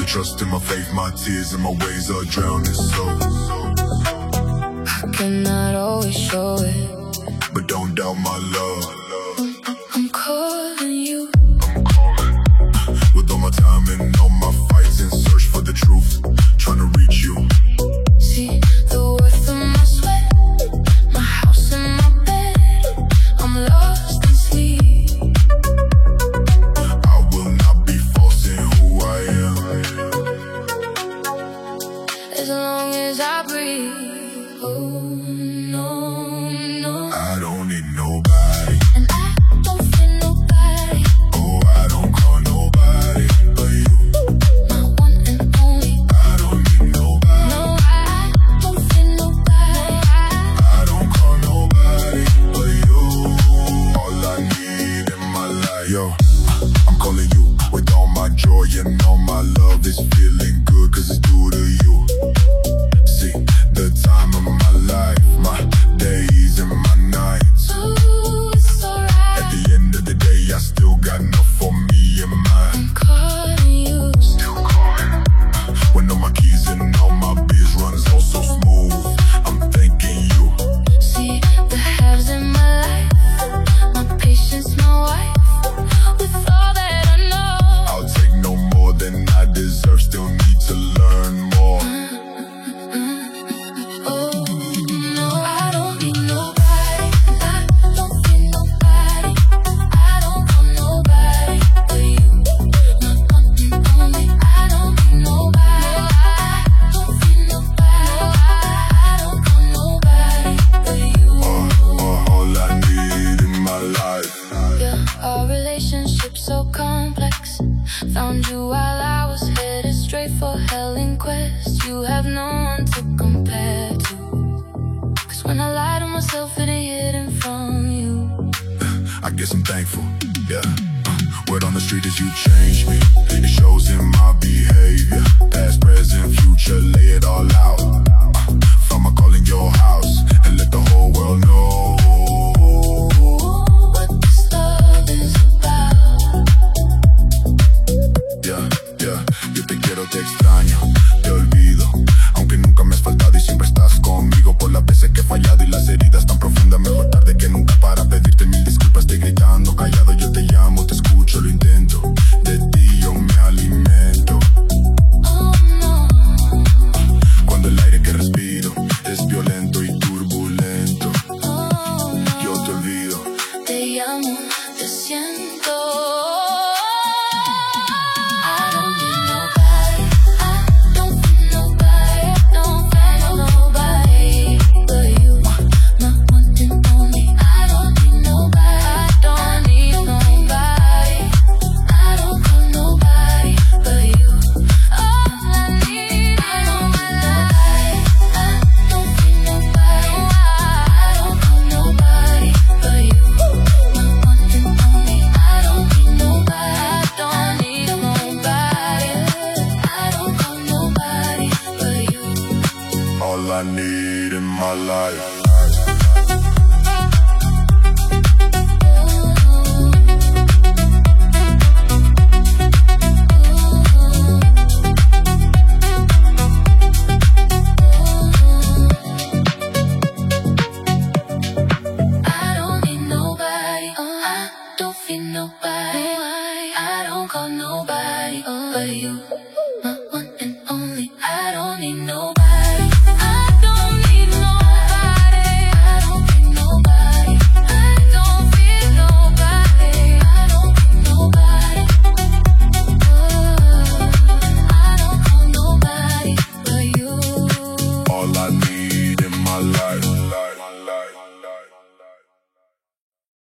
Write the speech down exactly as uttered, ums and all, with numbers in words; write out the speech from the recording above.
trust and my faith, my tears and my ways are drowning. So I cannot always show it, but don't doubt my love. I'm calling you. I'm calling. With all my time and all my fights in search for the truth, trying to reach you. See the worth of my sweat, my house and my bed. I'm lost in sleep. I will not be false in who I am, As long as I breathe. Oh no, no, I don't need nobody, and I don't feel nobody. oh I don't call nobody but you. My one and only. I don't need nobody, No, I don't feel nobody. I don't call nobody but you. All I need in my life, yo, I'm calling you with all my joy and all my love is feeling good, cause it's due to you. See, the time of my life, my days and my nights. Ooh, it's alright. At the end of the day, I still got enough for me and mine. I'm calling you. Still calling. When all my keys and all my biz runs all so smooth, I'm thanking you. See the halves in my life, my patience, my wife. With all that I know, I'll take no more than I deserve, still need to learn more. oh no, I don't need nobody. I don't feel nobody. I don't call nobody but you. My one and only. I don't need nobody. I don't feel nobody. I don't call nobody but you. Uh, uh, all I need in my life. Yeah, our relationship so complex. Found you while I was headed straight for hell in quest. You have no one to compare to. Cause when I lie to myself, it ain't hidden from you. I guess I'm thankful, yeah. Uh, word on the street is you changed me. It shows in my behavior. Past, present, future, lay it all out. Uh, Found my call in your house and let the whole world know What this love is about. yeah, yeah. Yo te quiero, te extraño, te olvido. Aunque nunca me has faltado y siempre estás conmigo. Por las veces que he fallado y las heridas tan profundas, mejor tarde que nunca para pedirte mil disculpas. Estoy gritando, callado, yo te llamo, te escucho, lo intento. De ti yo me alimento. Oh no, Cuando el aire que respiro es violento y turbulento, oh no. yo te olvido. Te llamo, te siento. I don't need nobody. I don't feel nobody. Don't feel nobody but you. My one and only. I don't need nobody. I don't need nobody. I don't call nobody but you. All I need is nobody. I don't feel nobody. I don't call nobody but you. My one and only. I don't need nobody. I don't need nobody. I don't call nobody but you. All I need in my life. I don't need nobody. I don't feel nobody. I don't call nobody but you. My one and only. I don't need nobody.